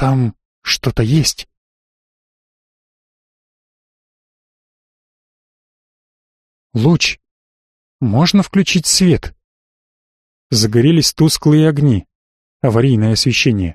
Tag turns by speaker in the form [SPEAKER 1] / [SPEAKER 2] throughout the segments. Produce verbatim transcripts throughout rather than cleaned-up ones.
[SPEAKER 1] Там что-то есть. Луч. Можно включить свет? Загорелись тусклые огни. Аварийное освещение.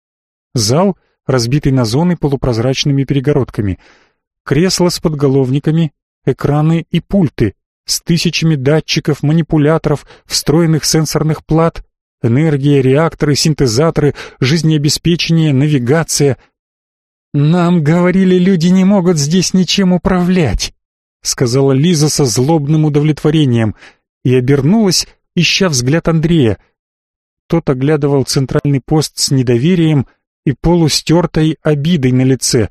[SPEAKER 1] Зал, разбитый на зоны полупрозрачными перегородками. Кресла с подголовниками, экраны и пульты с тысячами датчиков, манипуляторов, встроенных сенсорных плат, энергия, реакторы, синтезаторы, жизнеобеспечение, навигация. «Нам говорили, люди не могут здесь ничем управлять», — сказала Лиза со злобным удовлетворением и обернулась, ища взгляд Андрея. Тот оглядывал центральный пост с недоверием и полустертой обидой на лице.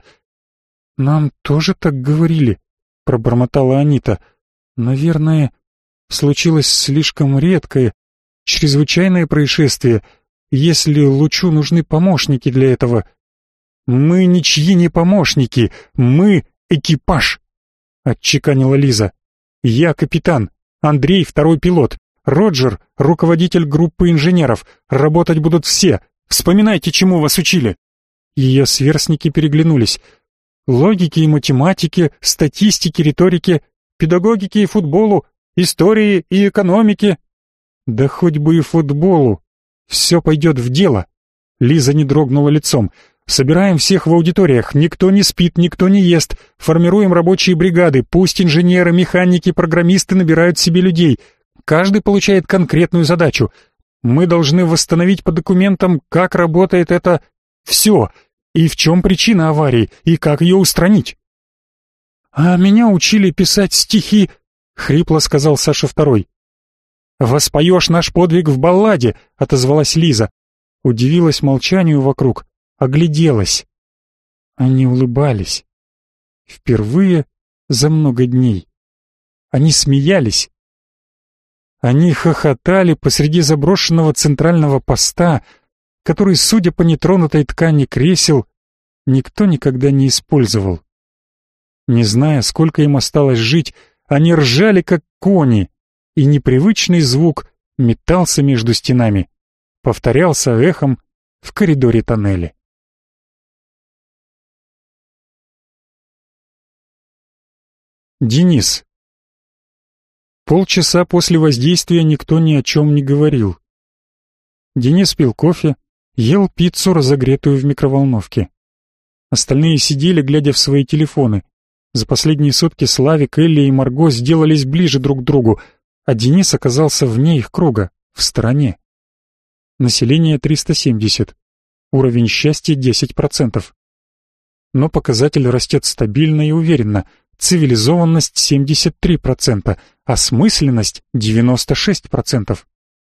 [SPEAKER 1] «Нам тоже так говорили», — пробормотала Анита. «Наверное, случилось слишком редкое, чрезвычайное происшествие, если Лучу нужны помощники для этого». «Мы ничьи не помощники, мы экипаж», — отчеканила Лиза. «Я капитан, Андрей второй пилот, Роджер — руководитель группы инженеров. Работать будут все. Вспоминайте, чему вас учили». Ее сверстники переглянулись. Логике и математике, статистике, риторике, педагогике и футболу, истории и экономике. Да хоть бы и футболу. Все пойдет в дело. Лиза не дрогнула лицом. Собираем всех в аудиториях, никто не спит, никто не ест. Формируем рабочие бригады, пусть инженеры, механики, программисты набирают себе людей. Каждый получает конкретную задачу. Мы должны восстановить по документам, как работает это все, и в чем причина аварии, и как ее устранить. «А меня учили писать стихи», — хрипло сказал Саша Второй. «Воспоешь наш подвиг в балладе», — отозвалась Лиза. Удивилась молчанию вокруг, огляделась. Они улыбались. Впервые за много дней. Они смеялись. Они хохотали посреди заброшенного центрального поста, который, судя по нетронутой ткани кресел, никто никогда не использовал. Не зная, сколько им осталось жить, они ржали, как кони, и непривычный звук метался между стенами, повторялся эхом в коридоре тоннеля. Денис. Полчаса после воздействия никто ни о чем не говорил. Денис пил кофе, ел пиццу, разогретую в микроволновке. Остальные сидели, глядя в свои телефоны. За последние сутки Славик, Элли и Марго сделались ближе друг к другу, а Денис оказался вне их круга, в стороне. Население триста семьдесят. Уровень счастья десять процентов. Но показатель растет стабильно и уверенно. Цивилизованность семьдесят три процента, осмысленность девяносто шесть процентов.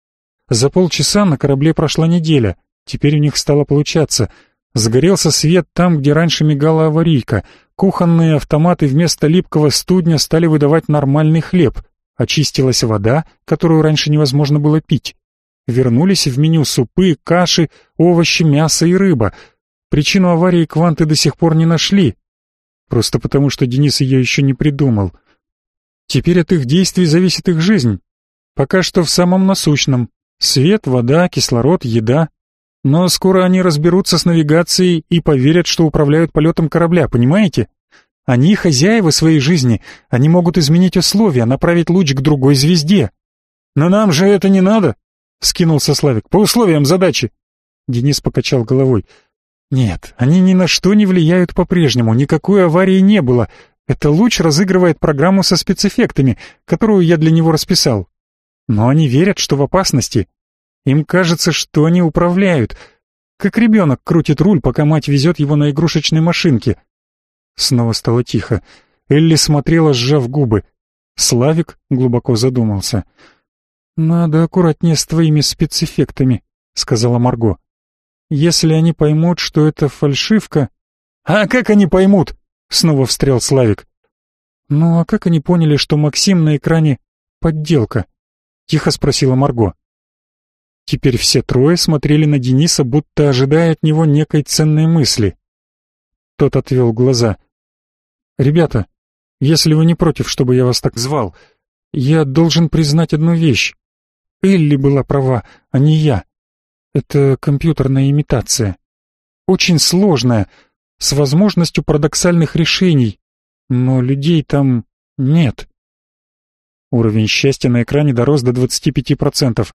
[SPEAKER 1] За полчаса на корабле прошла неделя, теперь у них стало получаться. Загорелся свет там, где раньше мигала аварийка. Кухонные автоматы вместо липкого студня стали выдавать нормальный хлеб. Очистилась вода, которую раньше невозможно было пить. Вернулись в меню супы, каши, овощи, мясо и рыба. Причину аварии кванты до сих пор не нашли. Просто потому, что Денис ее еще не придумал. Теперь от их действий зависит их жизнь. Пока что в самом насущном. Свет, вода, кислород, еда. Но скоро они разберутся с навигацией и поверят, что управляют полетом корабля, понимаете? Они хозяева своей жизни. Они могут изменить условия, направить луч к другой звезде. «Но нам же это не надо!» — вскинулся Славик. «По условиям задачи!» Денис покачал головой. «Нет, они ни на что не влияют по-прежнему, никакой аварии не было. Это луч разыгрывает программу со спецэффектами, которую я для него расписал. Но они верят, что в опасности. Им кажется, что они управляют. Как ребенок крутит руль, пока мать везет его на игрушечной машинке». Снова стало тихо. Элли смотрела, сжав губы. Славик глубоко задумался. «Надо аккуратнее с твоими спецэффектами», — сказала Марго. «Если они поймут, что это фальшивка...» «А как они поймут?» — снова встрял Славик. «Ну а как они поняли, что Максим на экране подделка?» — тихо спросила Марго. Теперь все трое смотрели на Дениса, будто ожидая от него некой ценной мысли. Тот отвел глаза. «Ребята, если вы не против, чтобы я вас так звал, я должен признать одну вещь. Элли была права, а не я. Это компьютерная имитация. очень сложная, с возможностью парадоксальных решений, но людей там нет. Уровень счастья на экране дорос до двадцати пяти процентов.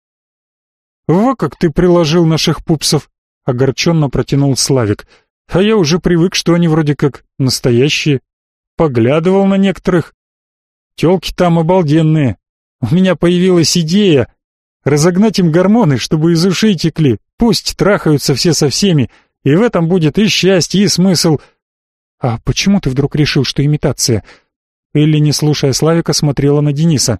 [SPEAKER 1] «Во как ты приложил наших пупсов!» — огорченно протянул Славик. «А я уже привык, что они вроде как настоящие. Поглядывал на некоторых. Тёлки там обалденные. У меня появилась идея разогнать им гормоны, чтобы из ушей текли. Пусть трахаются все со всеми, и в этом будет и счастье, и смысл». «А почему ты вдруг решил, что имитация?» Элли, не слушая Славика, смотрела на Дениса.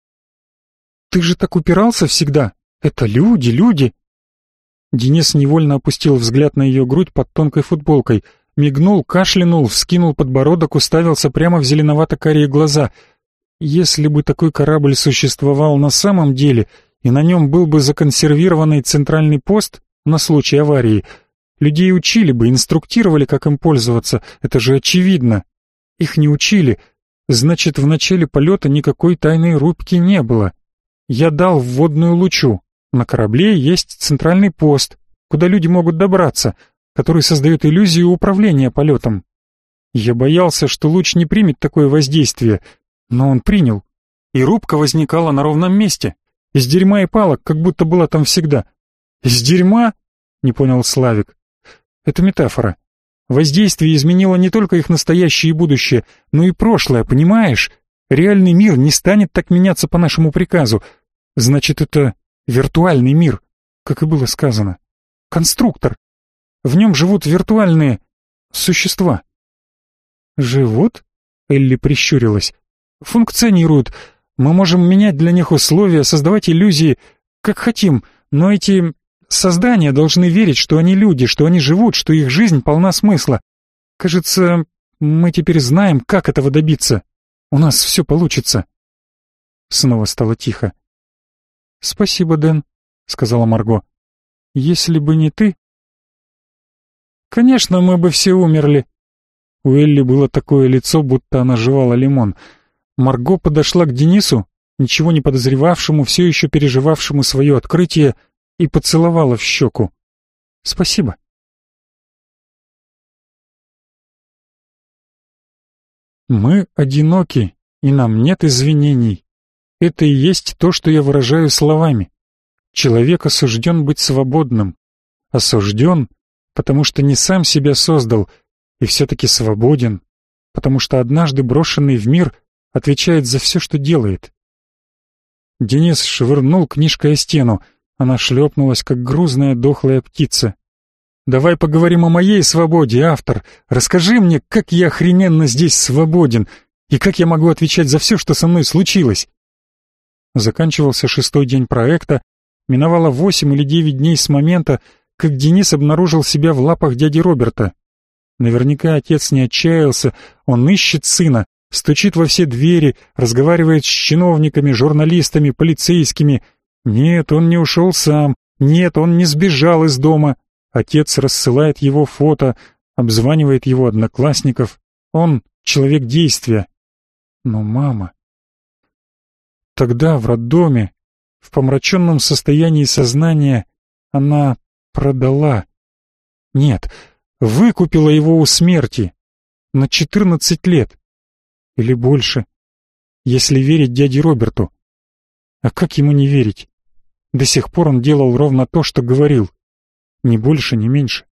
[SPEAKER 1] «Ты же так упирался всегда. Это люди, люди!» Денис невольно опустил взгляд на ее грудь под тонкой футболкой, мигнул, кашлянул, вскинул подбородок, уставился прямо в зеленовато-карие глаза. Если бы такой корабль существовал на самом деле, и на нем был бы законсервированный центральный пост на случай аварии, людей учили бы, инструктировали, как им пользоваться, это же очевидно. Их не учили, значит, в начале полета никакой тайной рубки не было. Я дал вводную лучу. На корабле есть центральный пост, куда люди могут добраться, который создает иллюзию управления полетом. Я боялся, что луч не примет такое воздействие, но он принял, и рубка возникала на ровном месте, из дерьма и палок, как будто была там всегда. «Из дерьма?» — не понял Славик. «Это метафора. Воздействие изменило не только их настоящее и будущее, но и прошлое, понимаешь? Реальный мир не станет так меняться по нашему приказу. Значит, это виртуальный мир, как и было сказано. Конструктор. В нем живут виртуальные существа». «Живут?» — Элли прищурилась. «Функционируют. Мы можем менять для них условия, создавать иллюзии, как хотим, но эти создания должны верить, что они люди, что они живут, что их жизнь полна смысла. Кажется, мы теперь знаем, как этого добиться. У нас все получится». Снова стало тихо. «Спасибо, Дэн», — сказала Марго. «Если бы не ты...» «Конечно, мы бы все умерли». У Элли было такое лицо, будто она жевала лимон. Марго подошла к Денису, ничего не подозревавшему, все еще переживавшему свое открытие, и поцеловала в щеку. «Спасибо». Мы одиноки, и нам нет извинений. Это и есть то, что я выражаю словами. Человек осужден быть свободным. Осужден, потому что не сам себя создал, и все-таки свободен, потому что однажды брошенный в мир отвечает за все, что делает. Денис швырнул книжкой о стену, она шлепнулась, как грузная дохлая птица. «Давай поговорим о моей свободе, автор. Расскажи мне, как я охрененно здесь свободен, и как я могу отвечать за все, что со мной случилось». Заканчивался шестой день проекта, миновало восемь или девять дней с момента, как Денис обнаружил себя в лапах дяди Роберта. Наверняка отец не отчаялся, он ищет сына, стучит во все двери, разговаривает с чиновниками, журналистами, полицейскими. Нет, он не ушел сам, нет, он не сбежал из дома. Отец рассылает его фото, обзванивает его одноклассников. Он человек действия. Но мама... Тогда в роддоме, в помраченном состоянии сознания, она продала. Нет, выкупила его у смерти. На четырнадцать лет. Или больше, если верить дяде Роберту. А как ему не верить? До сих пор он делал ровно то, что говорил. Ни больше, ни меньше.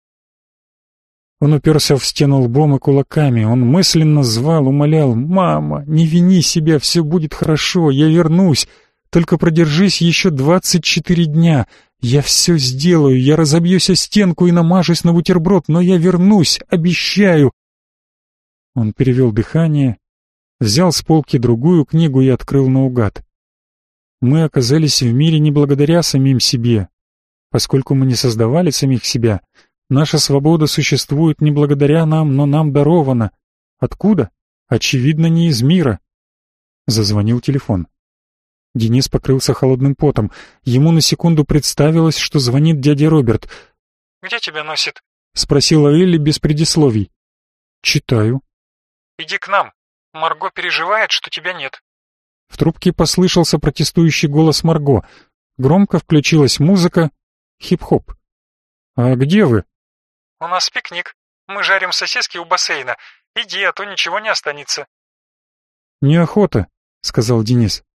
[SPEAKER 1] Он уперся в стену лбом и кулаками. Он мысленно звал, умолял: «Мама, не вини себя, все будет хорошо, я вернусь. Только продержись еще двадцать четыре дня. Я все сделаю, я разобьюсь о стенку и намажусь на бутерброд, но я вернусь, обещаю». Он перевел дыхание, взял с полки другую книгу и открыл наугад. Мы оказались в мире не благодаря самим себе. Поскольку мы не создавали самих себя, наша свобода существует не благодаря нам, но нам дарована. Откуда? Очевидно, не из мира. Зазвонил телефон. Денис покрылся холодным потом. Ему на секунду представилось, что звонит дядя Роберт.
[SPEAKER 2] «Где тебя носит?»
[SPEAKER 1] — спросила Элли без предисловий. «Читаю».
[SPEAKER 2] «Иди к нам. Марго переживает, что тебя нет».
[SPEAKER 1] В трубке послышался протестующий голос Марго. Громко включилась музыка. Хип-хоп. «А где вы?»
[SPEAKER 2] У нас пикник. Мы жарим сосиски у бассейна. Иди, а то ничего не останется».
[SPEAKER 1] «Неохота», — сказал Денис.